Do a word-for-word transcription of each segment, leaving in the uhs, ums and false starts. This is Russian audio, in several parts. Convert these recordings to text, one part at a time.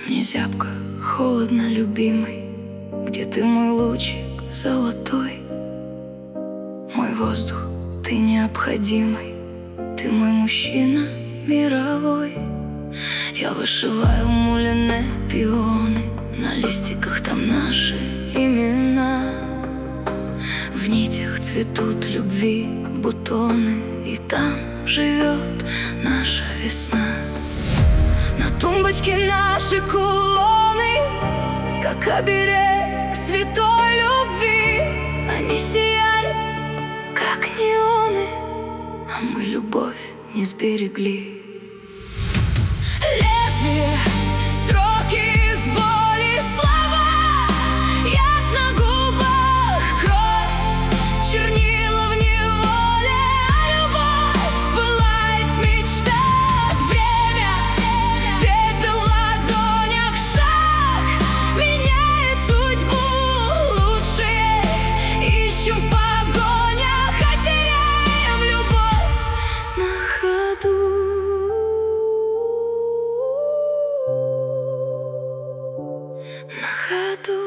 Мне зябко, холодно, любимый, где ты, мой лучик золотой? Мой воздух, ты необходимый, ты мой мужчина мировой. Я вышиваю муляне пионы, на листиках там наши имена. В нитях цветут любви бутоны, и там живет наша весна. На тумбочке наши кулоны, как оберег святой любви. Они сияли, как неоны, а мы любовь не сберегли. Лезвие, строки из боли, слова, яд на губах, кровь, чернила в неволе, а любовь пылает в мечтах. Время, пепел в ладонях, шаг меняет судьбу. Лучшее ищем в погонях, а теряем любовь на ходу. На ходу.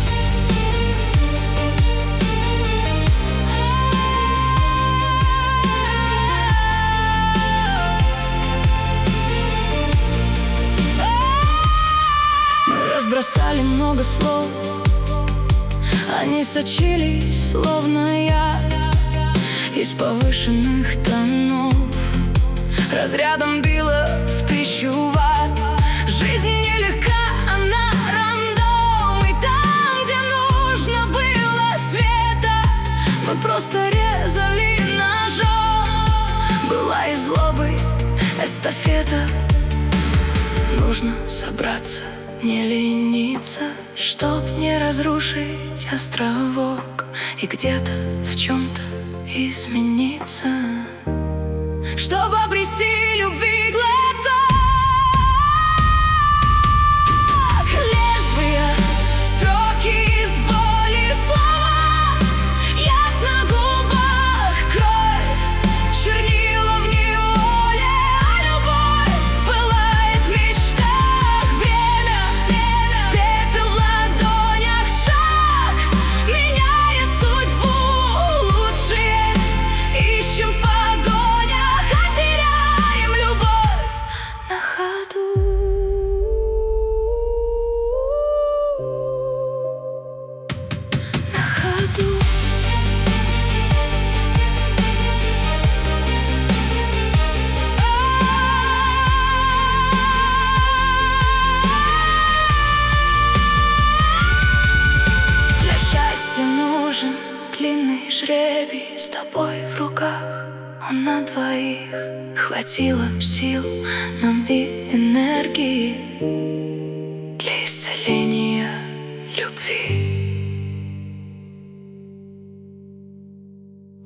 Мы разбросали много слов, они сочились, словно яд, из повышенных тонов. Разрядом било в тысячу ватт. Жизнь нелегка, она рандом, и там, где нужно было света, мы просто резали ножом. Была и злобой эстафета. Нужно собраться, не лениться, чтоб не разрушить островок и где-то в чем-то измениться, чтобы обрести любви глоток. Лезвия, строки из боли, слова, яд на губах, кровь, чернила в неволе, а любовь пылает в мечтах. Время, пепел в ладонях, шаг меняет судьбу. Лучшее ищем в погонях, а теряем любовь на ходу. На ходу. Для счастья нужен длинный жребий, с тобой в руках он на двоих. Хватило сил нам и энергии